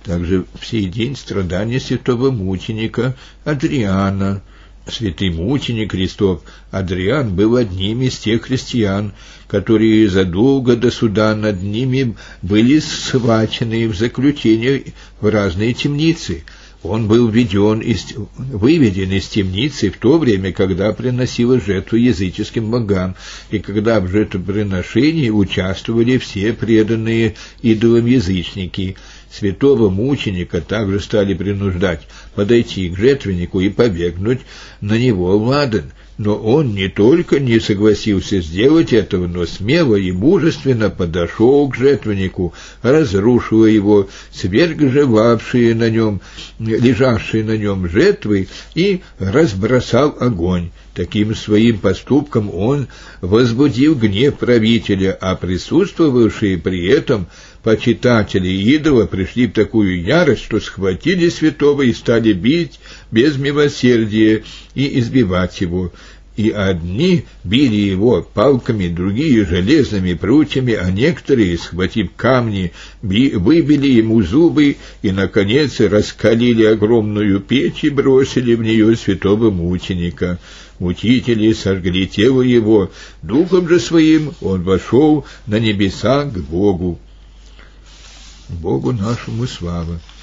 также в сей день страдания святого мученика Адриана. Святый мученик Христов Адриан был одним из тех христиан, которые задолго до суда над ними были схвачены в заключение в разные темницы. Он был выведен из темницы в то время, когда приносилась жертву языческим богам, и когда в жертвоприношении участвовали все преданные идолам язычники. Святого мученика также стали принуждать подойти к жертвеннику и побегнуть на него в ладан. Но он не только не согласился сделать этого, но смело и мужественно подошел к жертвеннику, разрушил его, сверг же лежавшие на нем жертвы и разбросал огонь. Таким своим поступком он возбудил гнев правителя, а присутствовавшие при этом почитатели идола пришли в такую ярость, что схватили святого и стали бить без милосердия и избивать его. И одни били его палками, другие железными прутьями, а некоторые, схватив камни, выбили ему зубы и, наконец, раскалили огромную печь и бросили в нее святого мученика. Мучители сожгли тело его, духом же своим он вошел на небеса к Богу. Богу нашему слава.